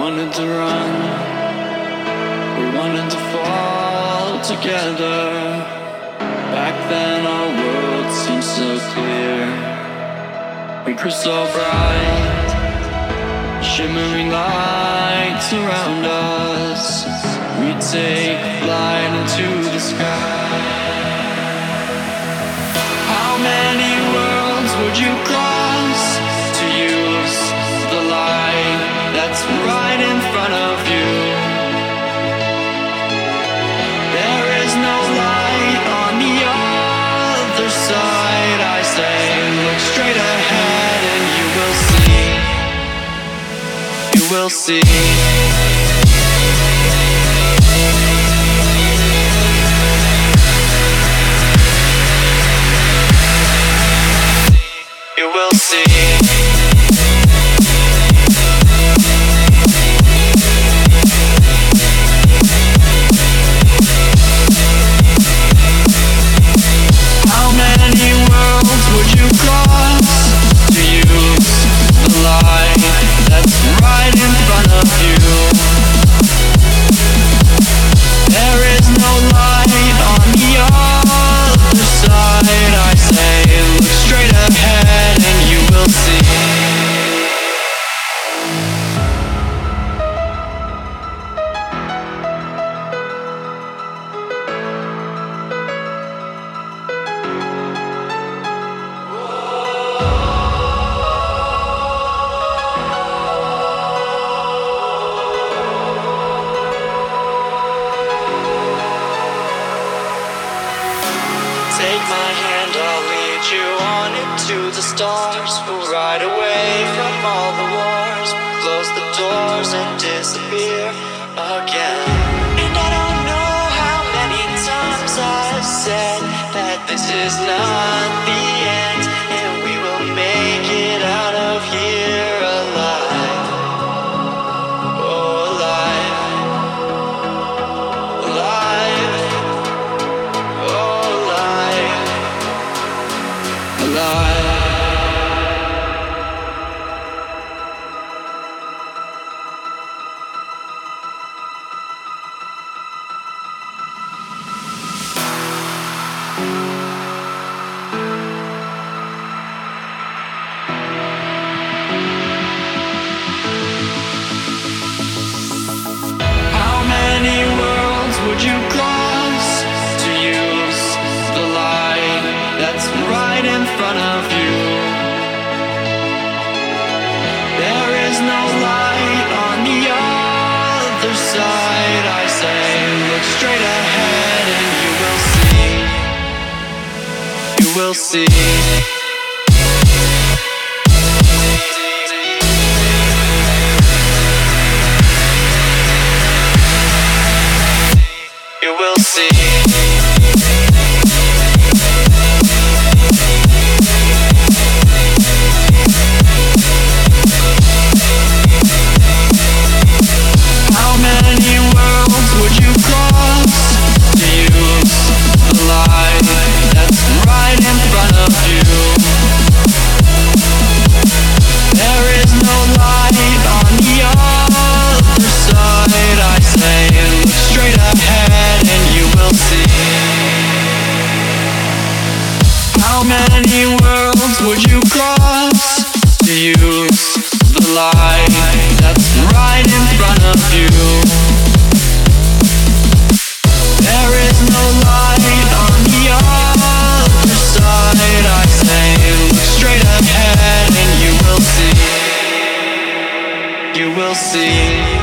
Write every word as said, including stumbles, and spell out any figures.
wanted to run, we wanted to fall together. Back then our world seemed so clear. We were so bright, shimmering lights around us. We'd take flight into the sky. How many worlds would you cross to use the light that's right in front of you? There is no light on the other side. I say, look straight ahead and you will see. You will see. You will see. How many worlds would you cross to use the light that's right in front of you? There is no light on the other side. I say, look straight ahead and you will see. Take my hand, I'll lead you on into the stars. We'll ride away from all the wars, close the doors and disappear again. And I don't know how many times I've said that this is not the end, and we will make it out of here alive. Oh, alive. Alive. Oh, alive. Alive. How many worlds would you cross to use the light that's right in front of you? There is no light on the other side. I say, look straight ahead and you will see. You will see. You will see. How many worlds would you cross to use the light that's right in front of you? There is no light on the other side. I say, look straight ahead and you will see. How many worlds would you cross to use the light that's right in front of you? There is no light on the other side. I say, look straight ahead and you will see. You will see.